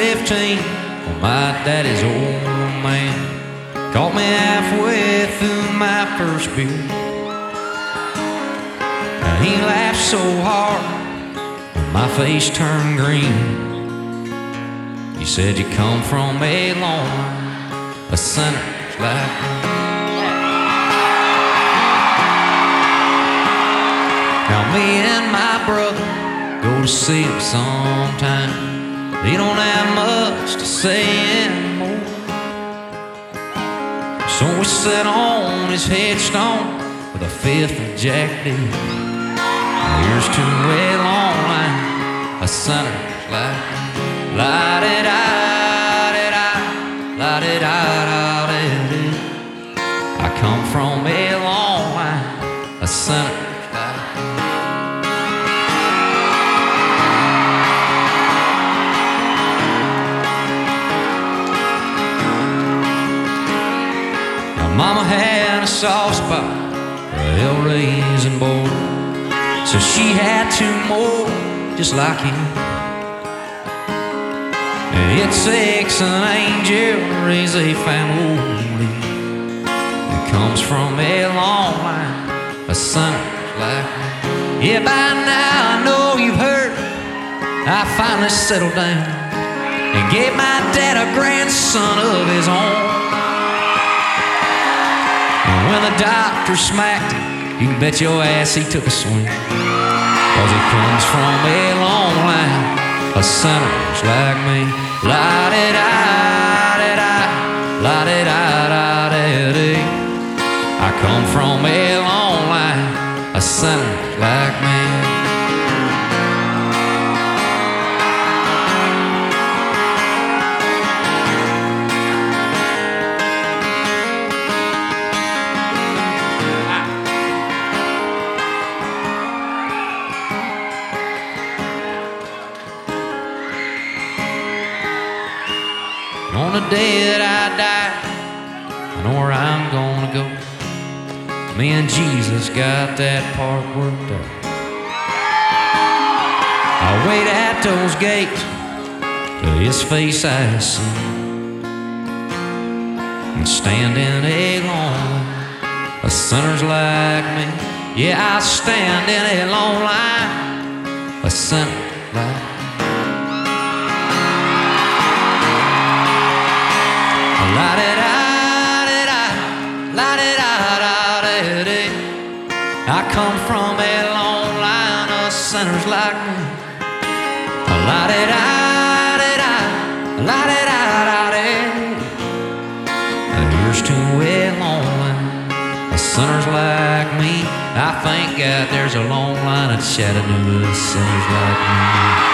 15, well, my daddy's old man caught me halfway through my first beer. And he laughed so hard when my face turned green. He said, you come from a long line of sinners like me. Now me and my brother go to see him sometime. He don't have much to say anymore. So we sit on his headstone with a fifth of Jack D. Here's to a long line of sinners like me. La-di-da-di-da, la-di-da-da-di-da. I come from a long line of sinners. Mama had a soft spot for a hell-raising boy, so she had two more just like him. And it takes an angel to raise a family that comes from a long line of sinners like me. Yeah, by now I know you've heard I finally settled down and gave my dad a grandson of his own. When the doctor smacked him, you can bet your ass he took a swing. 'Cause he comes from a long line of sinners like me. La-di-da-di-da, la-di-da-da-di-da. I come from a long line of sinners like me. On the day that I die, I know where I'm gonna go. Me and Jesus got that part worked out. I'll wait at those gates till his face I see, and stand in a long line of sinners like me. Yeah, I stand in a long line of sinners like me. La-di-da-di-da, la-di-da-da-di-da. I come from a long line of sinners like me. La-di-da-di-da, la-di-da-da-di. Here's to a long line of sinners like me. I thank God there's a long line of Chattanooga sinners like me.